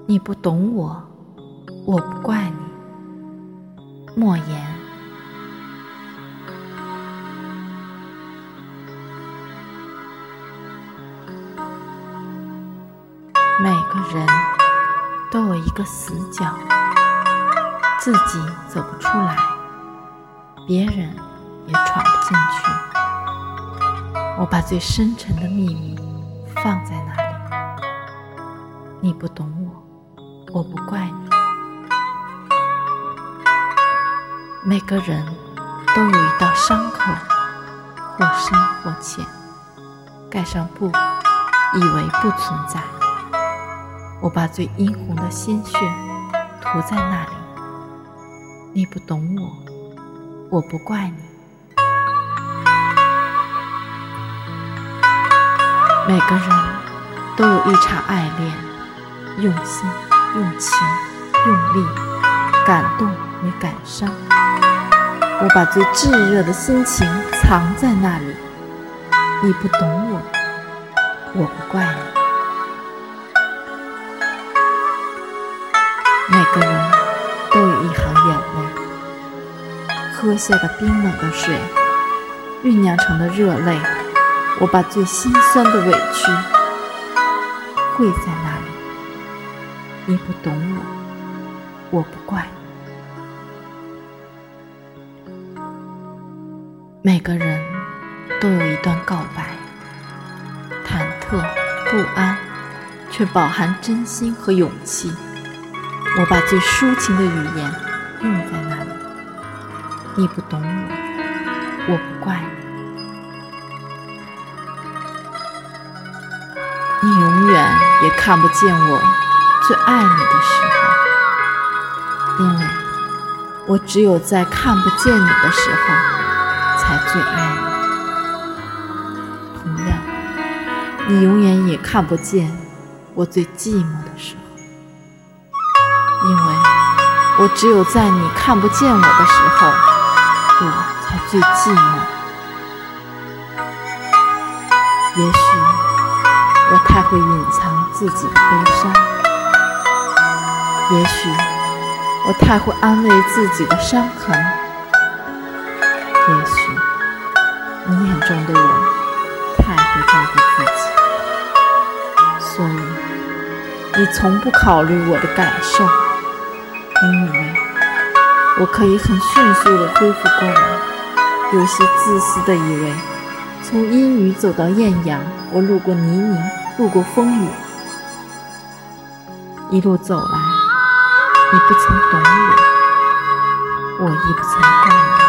你不懂我，我不怪你。莫言。每个人都有一个死角，自己走不出来，别人也闯不进去。我把最深沉的秘密放在那里。你不懂我，我不怪你。每个人都有一道伤口，或深或浅，盖上布，以为不存在。我把最殷红的鲜血涂在那里。你不懂我，我不怪你。每个人都有一场爱恋，用心、用情、用力，感动与感伤。我把最炙热的心情藏在那里。你不懂我，我不怪你。每个人都有一行眼泪，喝下的冰冷的水，酝酿成的热泪。我把最心酸的委屈汇在那里。你不懂我，我不怪你。每个人都有一段告白，忐忑不安，却饱含真心和勇气。我把最抒情的语言用在那里。你不懂我，我不怪你。你永远也看不见我最爱你的时候，因为我只有在看不见你的时候才最爱你。同样，你永远也看不见我最寂寞的时候，因为我只有在你看不见我的时候，我才最寂寞。也许我太会隐藏自己的悲伤，也许我太会安慰自己的伤痕，也许你眼中的我太会照顾自己，所以你从不考虑我的感受。你以为我可以很迅速地恢复过来，有些自私地以为从阴雨走到艳阳，我路过泥泞，路过风雨，一路走来，你不曾懂我，我亦不曾怪你。